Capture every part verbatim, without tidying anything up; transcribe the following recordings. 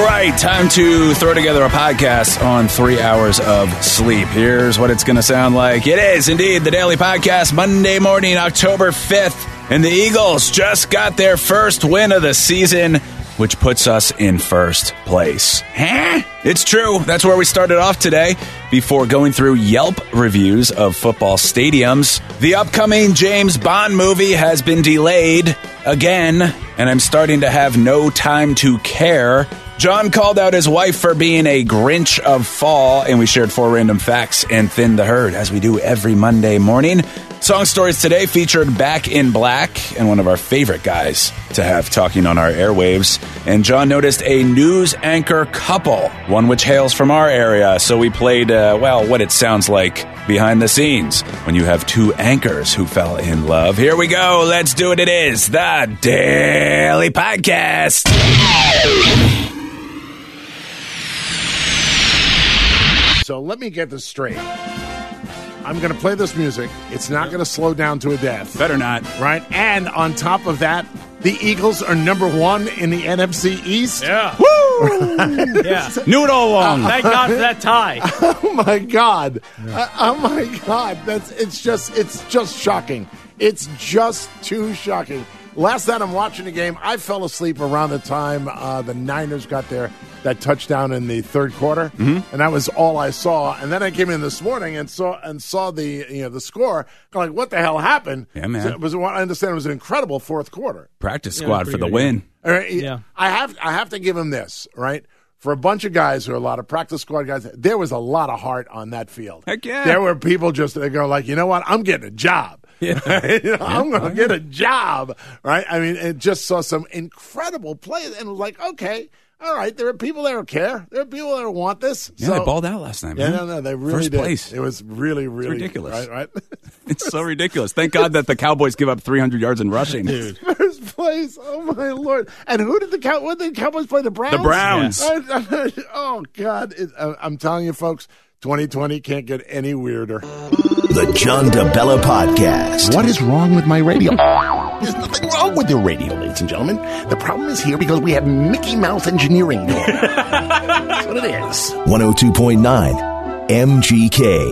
right, time to throw together a podcast on three hours of sleep. Here's what it's going to sound like. It is indeed the Daily Podcast, Monday morning, October fifth, and the Eagles just got their first win of the season, which puts us in first place. Huh? It's true. That's where we started off today before going through Yelp reviews of football stadiums. The upcoming James Bond movie has been delayed again, and I'm starting to have no time to care. John called out his wife for being a Grinch of fall, and we shared four random facts and thinned the herd, as we do every Monday morning. Song Stories today featured Back in Black, and one of our favorite guys to have talking on our airwaves. And John noticed a news anchor couple, one which hails from our area, so we played, uh, well, what it sounds like behind the scenes when you have two anchors who fell in love. Here we go. Let's do it. It is the Daily Podcast. So let me get this straight. I'm going to play this music. It's not going to slow down to a death. Better not. Right? And on top of that, the Eagles are number one in the N F C East. Yeah. Woo! Yeah. Knew it all along. Thank God for that tie. Oh, my God. Yeah. Uh, oh, my God. That's it's just it's just shocking. It's just too shocking. Last night I'm watching the game, I fell asleep around the time uh, the Niners got their that touchdown in the third quarter, mm-hmm. and that was all I saw. And then I came in this morning and saw and saw the you know the score. I'm like, what the hell happened? Yeah, man. So it was, I understand it was an incredible fourth quarter. Practice squad yeah, for the good, win. All right, yeah. I have I have to give him this, right? For a bunch of guys who are a lot of practice squad guys, there was a lot of heart on that field. Heck yeah. There were people just they go like, you know what? I'm getting a job. Yeah. you know, yeah. I'm going to get a job, right? I mean, it just saw some incredible plays and was like, okay, all right, there are people that don't care. There are people that don't want this. Yeah, so, they balled out last night, man. Yeah, no, no, they really First did. place. It was really, really it's ridiculous. Right, right? It's so ridiculous. Thank God that the Cowboys give up three hundred yards in rushing. Dude. First place. Oh, my Lord. And who did the, Cow- what did the Cowboys play? The Browns? The Browns. Yeah. Oh, God. It, uh, I'm telling you, folks, twenty twenty can't get any weirder. The John DeBella Podcast. What is wrong with my radio? There's nothing wrong with your radio, ladies and gentlemen. The problem is here because we have Mickey Mouse engineering going on. That's what it is. one oh two point nine M G K.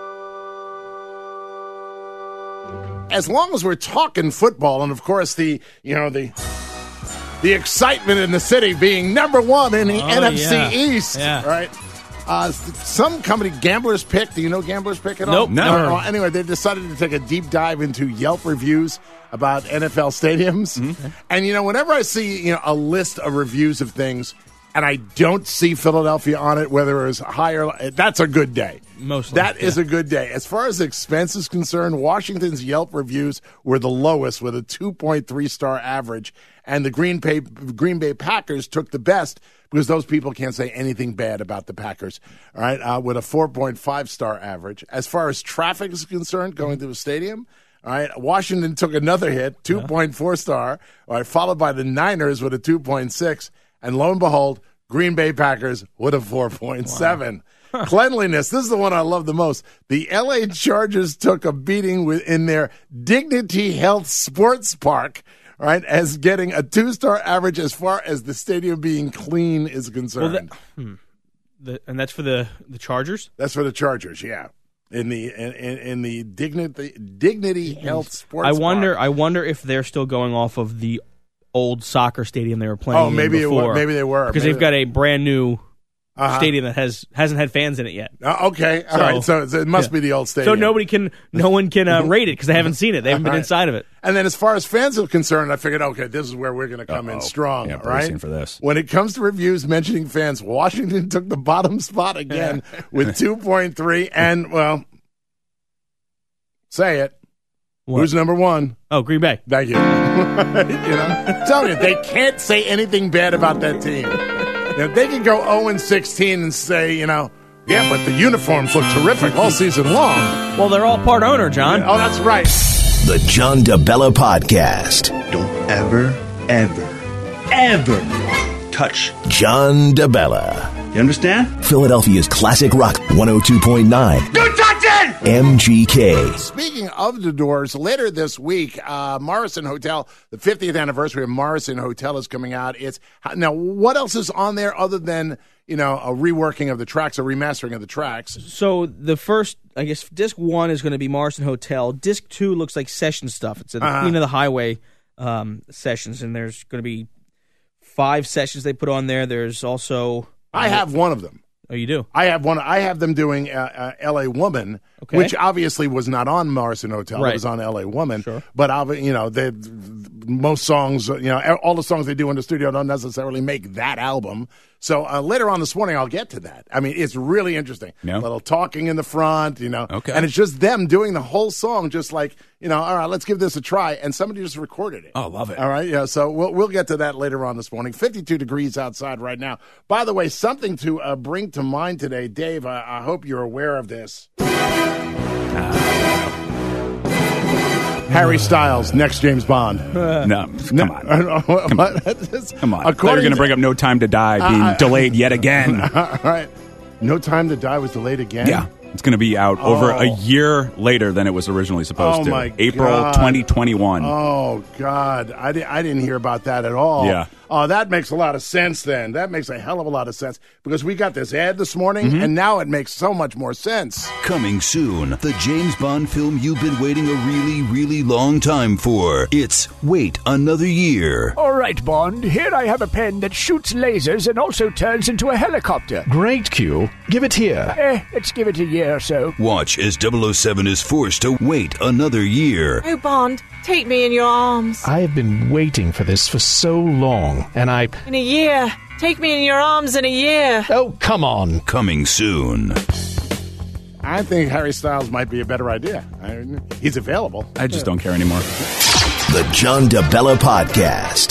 As long as we're talking football, and of course the you know the the excitement in the city being number one in the oh, N F C yeah. East, yeah. right? Uh, some company, Gamblers Pick. Do you know Gamblers Pick at all? Nope, never. No. Anyway, they decided to take a deep dive into Yelp reviews about N F L stadiums. Mm-hmm. And, you know, whenever I see, you know, a list of reviews of things and I don't see Philadelphia on it, whether it was higher, that's a good day. Mostly. That yeah. is a good day. As far as expense is concerned, Washington's Yelp reviews were the lowest with a two point three star average. And the Green Bay, Green Bay Packers took the best because those people can't say anything bad about the Packers, all right, uh, with a four point five star average. As far as traffic is concerned, going to the stadium, all right, Washington took another hit, two point four star, all right, followed by the Niners with a two point six, and lo and behold, Green Bay Packers with a four point seven. Wow. Cleanliness, this is the one I love the most. The L A Chargers took a beating in their Dignity Health Sports Park, right, as getting a two-star average as far as the stadium being clean is concerned. Well, that, hmm. the, and that's for the, the Chargers? That's for the Chargers, yeah. In the in, in the Dignity Dignity Health Sports I wonder Park. I wonder if they're still going off of the old soccer stadium they were playing Oh, maybe in it before. were, maybe they were. Because maybe they've got a brand new uh-huh. stadium that has hasn't had fans in it yet. Uh, okay, all so, right. So, so it must yeah. be the old stadium. So nobody can, no one can uh, rate it because they haven't seen it. They haven't been right. inside of it. And then as far as fans are concerned, I figured, okay, this is where we're going to come Uh-oh. in strong, yeah, right? For this. When it comes to reviews mentioning fans, Washington took the bottom spot again with two point three. And, well, say it. What? Who's number one? Oh, Green Bay. Thank you. you know, tell you, they can't say anything bad about that team. You know, they can go oh and sixteen and say, you know, yeah, but the uniforms look terrific all season long. Well, they're all part owner, John. Oh, that's right. The John DeBella Podcast. Don't ever, ever, ever touch John DeBella. You understand? Philadelphia's classic rock one oh two point nine. Don't touch it! M G K. Speaking of the Doors, later this week, uh, Morrison Hotel, the fiftieth anniversary of Morrison Hotel is coming out. It's now, what else is on there other than, you know, a reworking of the tracks, a remastering of the tracks? So the first, I guess, disc one is going to be Morrison Hotel. Disc two looks like session stuff. It's a Uh-huh. Queen of the Highway um, sessions, and there's going to be five sessions they put on there. There's also... I have one of them. Oh, you do? I have one. I have them doing uh, uh, L A Woman, Okay. which obviously was not on Morrison Hotel. Right. It was on L A Woman. Sure. But obvi- you know, they, most songs, you know, all the songs they do in the studio don't necessarily make that album. So uh, later on this morning, I'll get to that. I mean, it's really interesting. Yeah. A little talking in the front, you know, Okay. and it's just them doing the whole song, just like, you know, all right, let's give this a try, and somebody just recorded it. Oh, love it. All right, yeah. So we'll we'll get to that later on this morning. fifty-two degrees outside right now. By the way, something to uh, bring to mind today, Dave. I, I hope you're aware of this. Harry Styles, next James Bond. No, come on. Come on. Come on. I thought you were going to bring up No Time to Die being Uh, delayed yet again. All right. No Time to Die was delayed again? Yeah. It's going to be out over Oh. a year later than it was originally supposed Oh, to. my April God. twenty twenty-one. Oh, God. I, di- I didn't hear about that at all. Yeah. Oh, that makes a lot of sense then. That makes a hell of a lot of sense because we got this ad this morning, Mm-hmm. and now it makes so much more sense. Coming soon, the James Bond film you've been waiting a really, really long time for. It's Wait Another Year. All right, Bond. Here I have a pen that shoots lasers and also turns into a helicopter. Great, Q. Give it here. Eh, let's give it a year or so. Watch as double oh seven is forced to wait another year. Oh, Bond, take me in your arms. I have been waiting for this for so long, and I... In a year. Take me in your arms in a year. Oh, come on. Coming soon. I think Harry Styles might be a better idea. I mean, he's available. I just don't care anymore. The John DeBella Podcast.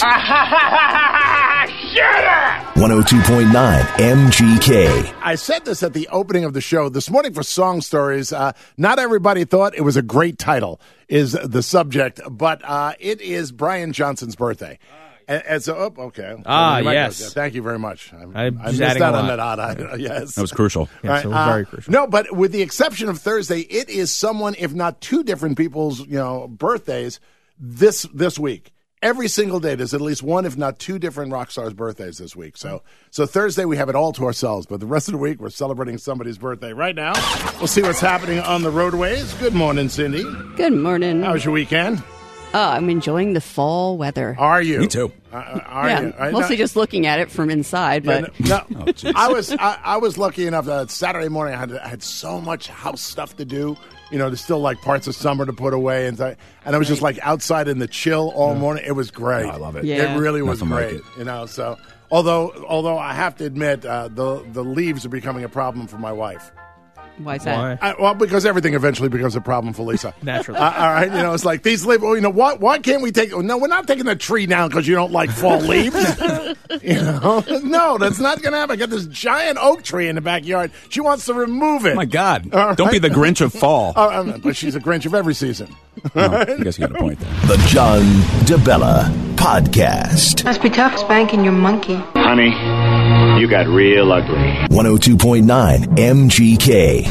one oh two point nine M G K. I said this at the opening of the show this morning for Song Stories. Uh, not everybody thought it was a great title, is the subject, but uh, it is Brian Johnson's birthday. And, and so, oh, okay. Ah, You might go- yes. Thank you very much. I, I'm I just missed adding out a on lot. that odd. I, yes. That was crucial. Yes, it was Uh, very crucial. No, but with the exception of Thursday, it is someone, if not two different people's, you know, birthdays this this week. Every single day, there's at least one, if not two, different rock stars' birthdays this week. So, so Thursday we have it all to ourselves, but the rest of the week we're celebrating somebody's birthday. Right now, we'll see what's happening on the roadways. Good morning, Cindy. Good morning. How was your weekend? Oh, I'm enjoying the fall weather. Are you? Me too. Uh, are yeah, you? I- mostly no- just looking at it from inside, Yeah, but no, Oh, jeez. I was I, I was lucky enough that Saturday morning I had I had so much house stuff to do. You know, there's still like parts of summer to put away, and th- and I was just like outside in the chill all morning. It was great. Oh, I love it. Yeah. It really was Nothing like great. it. You know, so although although I have to admit uh, the the leaves are becoming a problem for my wife. why is that? Why? I, well, because everything eventually becomes a problem for Lisa. Naturally. Uh, all right, you know, it's like these leaves. Well, you know, why, why can't we take? No, we're not taking the tree down because you don't like fall leaves. You know, no, that's not going to happen. I got this giant oak tree in the backyard. She wants to remove it. My God. All Don't be right. the Grinch of fall. Oh, I mean, but she's a Grinch of every season. No, I guess you got a point there. The John DeBella Podcast. Must be tough spanking your monkey. Honey, you got real ugly. one oh two point nine M G K.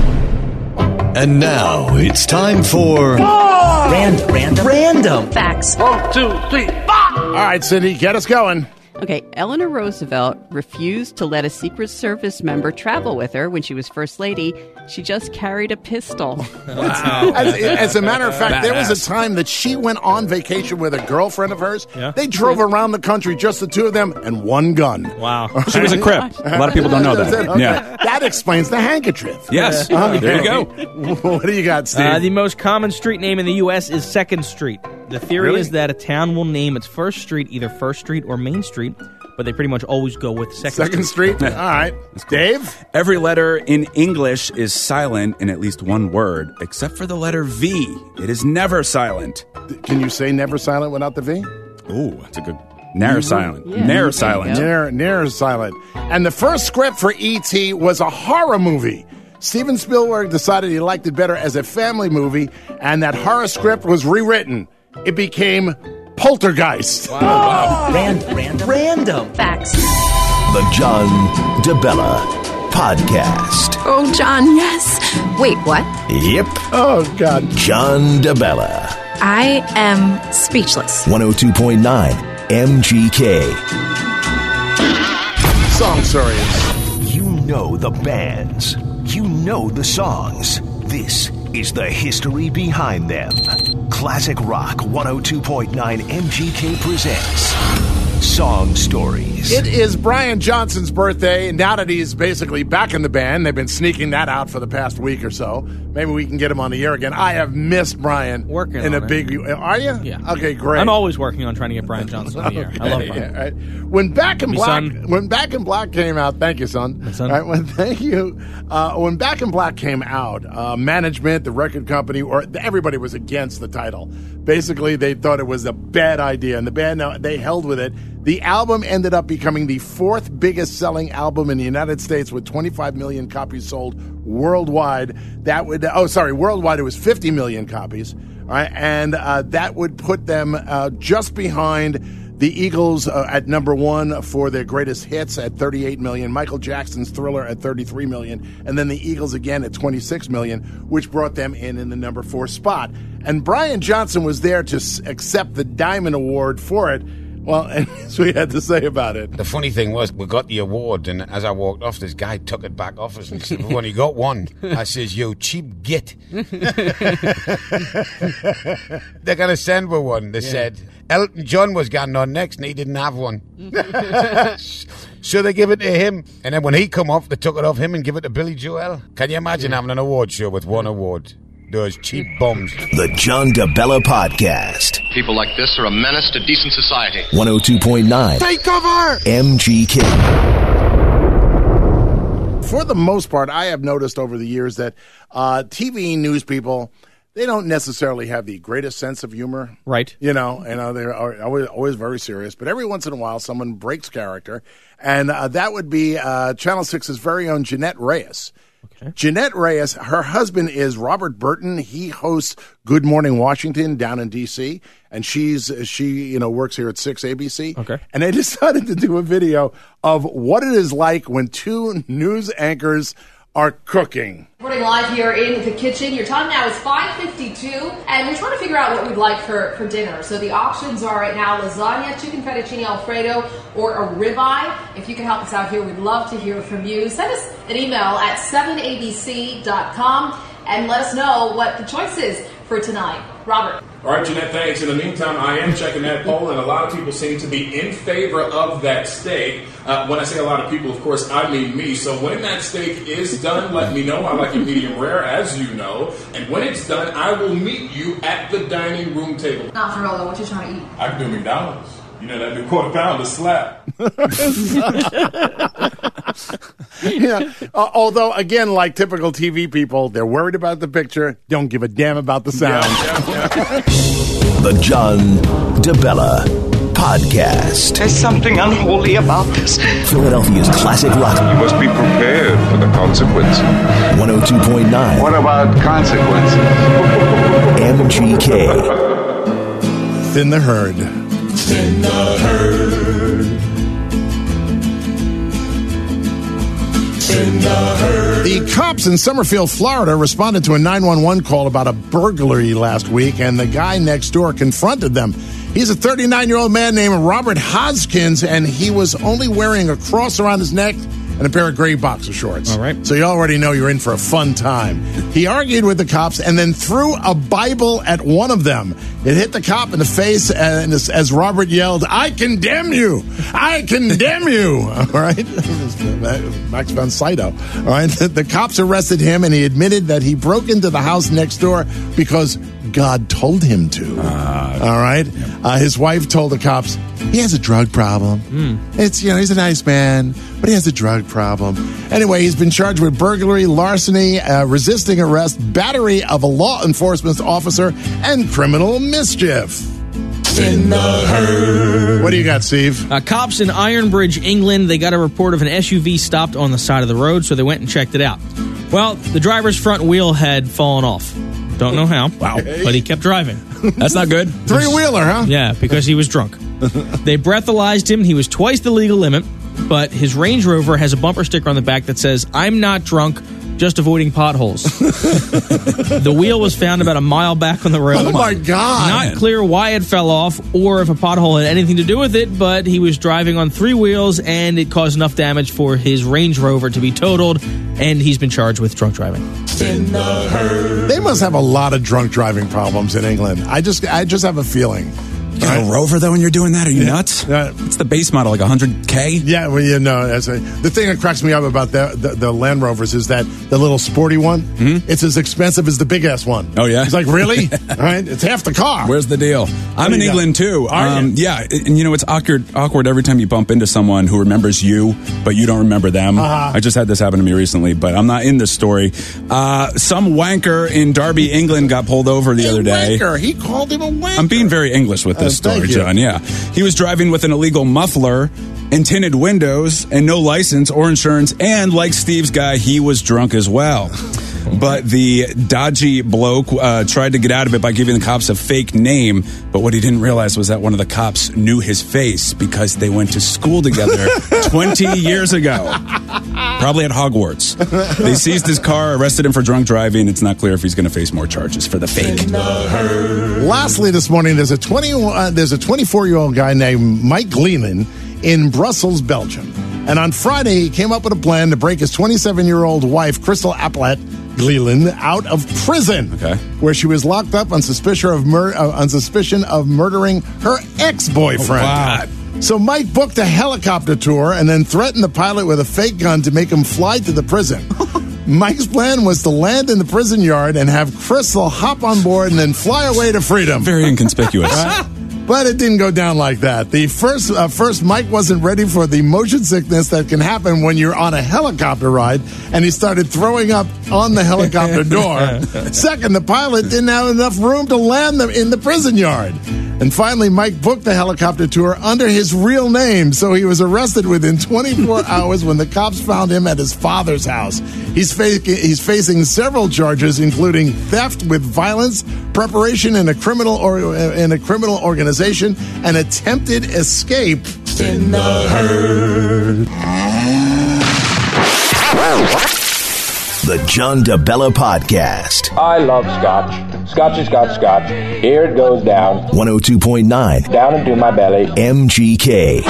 And now it's time for Random, random, random. Facts. All right, Cindy, get us going. Okay, Eleanor Roosevelt refused to let a Secret Service member travel with her when she was First Lady. She just carried a pistol. As, as a matter of fact, there was Badass. a time that she went on vacation with a girlfriend of hers. Yeah. They drove around the country, just the two of them, and one gun. Wow. She was a crip. A lot of people don't know that. Okay. Yeah. That explains the handkerchief. Yes. There you go. What do you got, Steve? Uh, the most common street name in the U S is Second Street. The theory Really? is that a town will name its first street either First Street or Main Street, but they pretty much always go with Second, Second Street. Street? All right. Dave? Every letter in English is silent in at least one word, except for the letter V. It is never silent. Can you say never silent without the V? Ooh, that's a good. Ne'er silent. Yeah, there Ne'er you silent. go. Near, near silent. And the first script for E T was a horror movie. Steven Spielberg decided he liked it better as a family movie, and that horror script was rewritten. It became Poltergeist. Random, random, random. Facts. The John DeBella Podcast. Oh, John, yes. Wait, what? Yep. Oh, God. John DeBella. I am speechless. one oh two point nine M G K. Song stories. You know the bands. You know the songs. This is the history behind them. Classic Rock one oh two point nine M G K presents Song Stories. It is Brian Johnson's birthday. Now that he's basically back in the band, they've been sneaking that out for the past week or so. Maybe we can get him on the air again. I have missed Brian. Working in on a it. big. Are you? Yeah. Okay, great. I'm always working on trying to get Brian Johnson on the air. I love Brian. Yeah, right. When Back in Me, Black, son. when Back in Black came out, thank you, son. My son. All right, when, thank you. Uh, when Back in Black came out, uh, management, the record company, or everybody was against the title. Basically, they thought it was a bad idea, and the band uh, they held with it. The album ended up becoming the fourth biggest selling album in the United States with twenty-five million copies sold worldwide. That would, oh, sorry, worldwide it was fifty million copies. All right, and uh, that would put them uh, just behind the Eagles uh, at number one for their greatest hits at thirty-eight million, Michael Jackson's Thriller at thirty-three million, and then the Eagles again at twenty-six million, which brought them in in the number four spot. And Brian Johnson was there to s- accept the Diamond Award for it. Well, and that's what he had to say about it. The funny thing was, we got the award, and as I walked off, this guy took it back off us and said, we've only got one. I says, you cheap git. They're going to send me one. They yeah. said, Elton John was getting on next, and he didn't have one. So they give it to him, and then when he come off, they took it off him and give it to Billy Joel. Can you imagine yeah. having an award show with one award? Those cheap bums. The John DeBella Podcast. People like this are a menace to decent society. one oh two point nine. Take cover! M G K. For the most part, I have noticed over the years that uh, T V news people, they don't necessarily have the greatest sense of humor. Right. You know, and uh, they're always, always very serious. But every once in a while, someone breaks character. And uh, that would be uh, Channel six's very own Jeanette Reyes. Okay. Jeanette Reyes, her husband is Robert Burton. He hosts Good Morning Washington down in D C, and she's she you know works here at six A B C. Okay. And they decided to do a video of what it is like when two news anchors are cooking. Reporting live here in the kitchen. Your time now is five fifty-two, and we're trying to figure out what we'd like for, for dinner. So the options are right now lasagna, chicken fettuccine alfredo, or a ribeye. If you can help us out here, we'd love to hear from you. Send us an email at seven a b c dot com and let us know what the choice is for tonight. Robert. All right, Jeanette, thanks. In the meantime, I am checking that poll, and a lot of people seem to be in favor of that steak. Uh, when I say a lot of people, of course, I mean me. So when that steak is done, let me know. I like it medium rare, as you know. And when it's done, I will meet you at the dining room table. Not for real, though. What you trying to eat? I can do McDonald's. You know, that new quarter pounder slap. Yeah. Uh, although, again, like typical T V people, they're worried about the picture, don't give a damn about the sound. Yeah, yeah, yeah. The John DeBella Podcast. There's something unholy about this. Philadelphia's classic rock. You must be prepared for the consequences. one oh two point nine. What about consequences? M G K. Thin the herd. Thin the herd. The cops in Summerfield, Florida, responded to a nine one one call about a burglary last week, and the guy next door confronted them. He's a thirty-nine-year-old man named Robert Hoskins, and he was only wearing a cross around his neck and a pair of gray boxer shorts. All right. So you already know you're in for a fun time. He argued with the cops and then threw a Bible at one of them. It hit the cop in the face, and as, as Robert yelled, "I condemn you! I condemn you!" All right? Max von Sydow. All right? The, the cops arrested him, and he admitted that he broke into the house next door because God told him to. Uh, All right? Uh, his wife told the cops, he has a drug problem. Mm. It's, you know, he's a nice man, but he has a drug problem. Anyway, he's been charged with burglary, larceny, uh, resisting arrest, battery of a law enforcement officer, and criminal mischief. In the herd. What do you got, Steve? Uh, cops in Ironbridge, England, they got a report of an S U V stopped on the side of the road, so they went and checked it out. Well, the driver's front wheel had fallen off. Don't know how. Wow. But he kept driving. That's not good. Three-wheeler, huh? Yeah, because he was drunk. They breathalyzed him. He was twice the legal limit, but his Range Rover has a bumper sticker on the back that says, "I'm not drunk. just avoiding potholes. The wheel was found about a mile back on the road. Oh, my God. Not clear why it fell off or if a pothole had anything to do with it, but he was driving on three wheels, and it caused enough damage for his Range Rover to be totaled, and he's been charged with drunk driving. In the herd. They must have a lot of drunk driving problems in England. I just, I just have a feeling. You got a Rover, though, when you're doing that? Are you Yeah. nuts? Uh, it's the base model, like one hundred K? Yeah, well, you know, that's a, the thing that cracks me up about the, the, the Land Rovers is that the little sporty one, mm-hmm. it's as expensive as the big-ass one. Oh, yeah? It's like, really? All right, it's half the car. Where's the deal? I'm in England, got? too. Are Um, you? yeah, and, you know, it's awkward awkward every time you bump into someone who remembers you, but you don't remember them. Uh-huh. I just had this happen to me recently, but I'm not in this story. Uh, some wanker in Derby, England got pulled over the a other day. Wanker. He called him a wanker. I'm being very English with this Uh, thank story, you. John. Yeah. He was driving with an illegal muffler and tinted windows and no license or insurance. And like Steve's guy, he was drunk as well. But the dodgy bloke uh, tried to get out of it by giving the cops a fake name. But what he didn't realize was that one of the cops knew his face because they went to school together twenty years ago. Probably at Hogwarts. They seized his car, arrested him for drunk driving. It's not clear if he's going to face more charges for the fake. Lastly, this morning, there's a twenty uh, there's a twenty-four year old guy named Mike Gleelan in Brussels, Belgium, and on Friday he came up with a plan to break his twenty-seven year old wife, Crystal Applet Gleelan, out of prison, okay. where she was locked up on suspicion of mur- uh, on suspicion of murdering her ex-boyfriend. Oh, wow. So Mike booked a helicopter tour and then threatened the pilot with a fake gun to make him fly to the prison. Mike's plan was to land in the prison yard and have Crystal hop on board and then fly away to freedom. Very inconspicuous. Right? But it didn't go down like that. The first, uh, first, Mike wasn't ready for the motion sickness that can happen when you're on a helicopter ride, and he started throwing up on the helicopter door. Second, the pilot didn't have enough room to land them in the prison yard. And finally, Mike booked the helicopter tour under his real name, so he was arrested within twenty-four hours when the cops found him at his father's house. He's, fa- he's facing several charges, including theft with violence, preparation in a criminal or in a criminal organization, and attempted escape. In the herd. The John DeBella Podcast. I love scotch. Scotch has got scotch. Here it goes down. one oh two point nine. Down into my belly. M G K.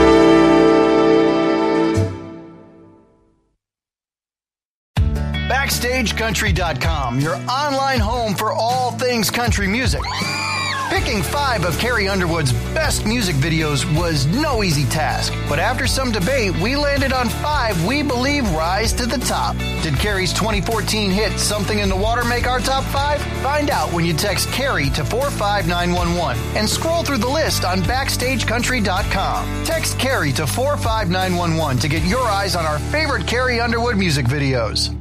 Backstage Country dot com, your online home for all things country music. Picking five of Carrie Underwood's best music videos was no easy task, but after some debate, we landed on five we believe rise to the top. Did Carrie's twenty fourteen hit Something in the Water make our top five? Find out when you text Carrie to four five nine one one and scroll through the list on Backstage Country dot com. Text Carrie to four five nine one one to get your eyes on our favorite Carrie Underwood music videos.